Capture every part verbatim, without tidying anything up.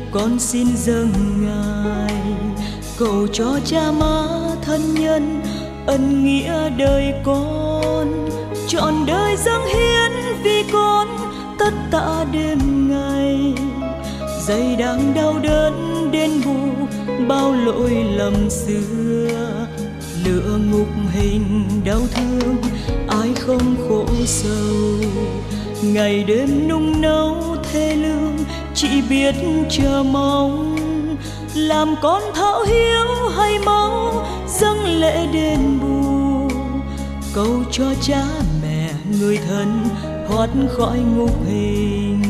con xin dâng Ngài, cầu cho cha má thân nhân ân nghĩa đời con, trọn đời dâng hiến vì con tất tạ đêm ngày. Dày đang đau đớn đền bù bao lỗi lầm xưa, lửa ngục hình đau thương ai không khổ sầu. Ngày đêm nung nấu thê lương chỉ biết chờ mong, làm con thảo hiếu hay máu dâng lễ đền bù, cầu cho cha mẹ người thân thoát khỏi ngục hình.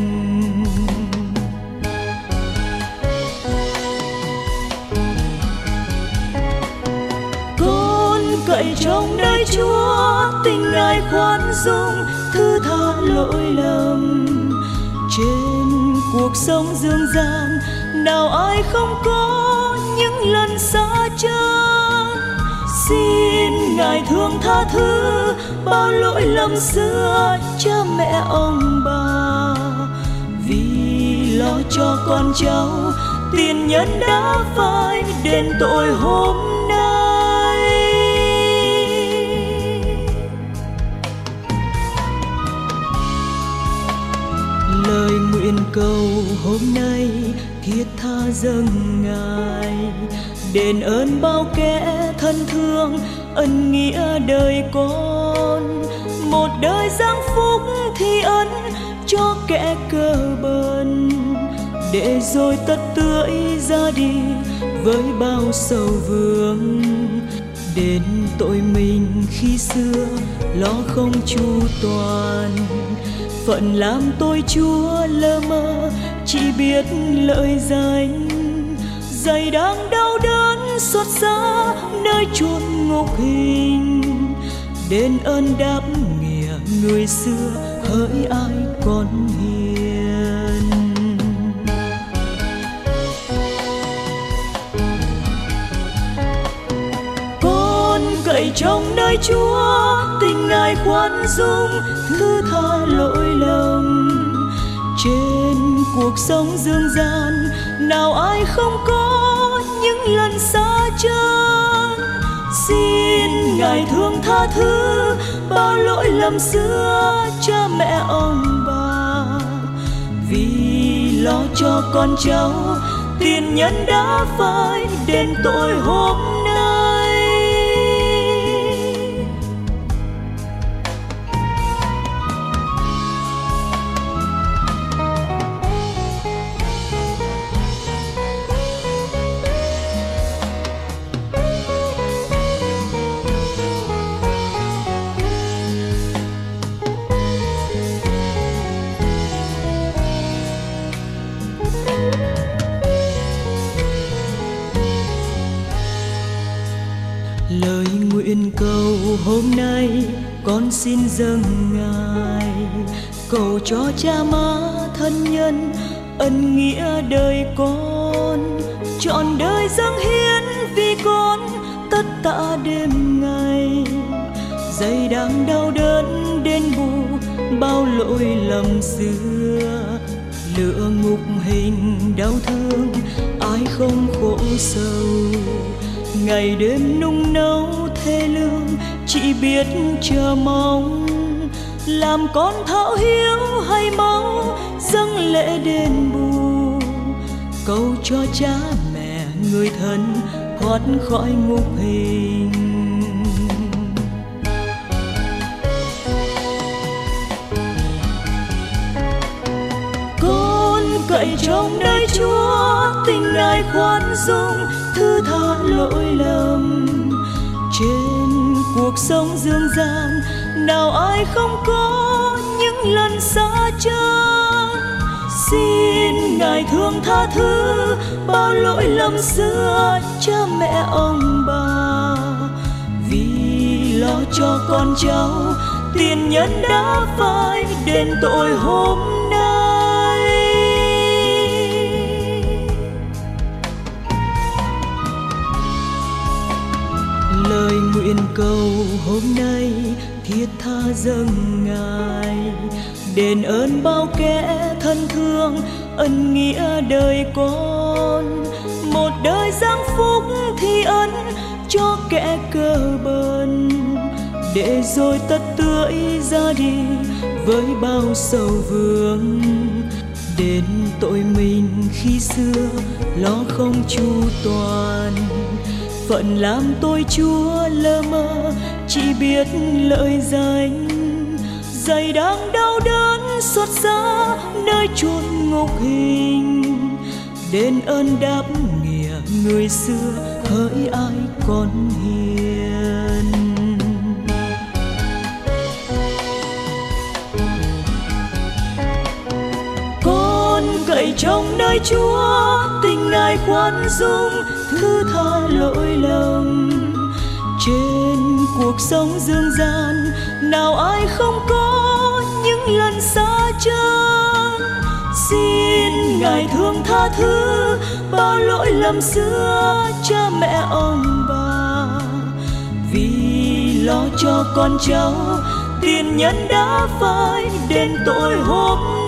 Con cậy trong nơi Chúa, tình Ngài khoan dung thứ tha lỗi lầm. Trên cuộc sống dương gian nào ai không có những lần xa chân, xin Ngài thương tha thứ bao lỗi lầm xưa cha mẹ ông bà. Vì lo cho con cháu tiền nhân đã phải đền tội hôm nay. Lời nguyện cầu hôm nay thiết tha dâng Ngài, đền ơn bao kẻ thân thương ân nghĩa đời con. Một đời giáng phúc thi ân cho kẻ cơ bần, để rồi tất tưới ra đi với bao sầu vương. Đến tội mình khi xưa lo không chu toàn, phận làm tôi Chúa lơ mơ chỉ biết lợi danh. Dày đang đau đớn xót xa nơi chốn ngục hình, đền ơn đáp nghĩa người xưa hỡi ai còn hiền. Con cậy trong nơi Chúa, tình Ngài khoan dung thứ tha lỗi lầm. Trên cuộc sống dương gian nào ai không có những lần xa chân, xin Ngài thương tha thứ bao lỗi lầm xưa cha mẹ ông bà. Vì lo cho con cháu tiền nhân đã phải đền tội hôm nay. Lời nguyện cầu hôm nay con xin dâng Ngài, cầu cho cha má thân nhân ân nghĩa đời con, trọn đời dâng hiến vì con tất tạ đêm ngày. Dày đang đau đớn đền bù bao lỗi lầm xưa, lửa ngục hình đau thương ai không khổ sầu. Ngày đêm nung nấu thê lương chỉ biết chờ mong, làm con thảo hiếu hay máu dâng lễ đền bù, cầu cho cha mẹ người thân thoát khỏi ngục hình. Con cậy trong nơi Chúa, tình Ngài khoan dung thứ tha lỗi lầm. Trên cuộc sống dương gian nào ai không có những lần xa chân, xin Ngài thương tha thứ bao lỗi lầm xưa cha mẹ ông bà. Vì lo cho con cháu tiền nhân đã phải đền tội hôm nay. Lời nguyện cầu hôm nay thiết tha dâng Ngài, đền ơn bao kẻ thân thương ân nghĩa đời con. Một đời giang phúc thi ân cho kẻ cơ bần, để rồi tất tưới ra đi với bao sầu vương. Đến tội mình khi xưa lo không chu toàn, phận làm tôi Chúa lơ mơ chỉ biết lợi danh. Dày đang đau đớn xót xa nơi chốn ngục hình, đền ơn đáp nghĩa người xưa hỡi ai còn hiền. Con cậy trong nơi Chúa, tình Ngài khoan dung thứ tha lỗi lầm. Trên cuộc sống dương gian nào ai không có những lần xa chân. Xin Ngài thương tha thứ bao lỗi lầm xưa cha mẹ ông bà, vì lo cho con cháu tiền nhân đã phai đền tội hôm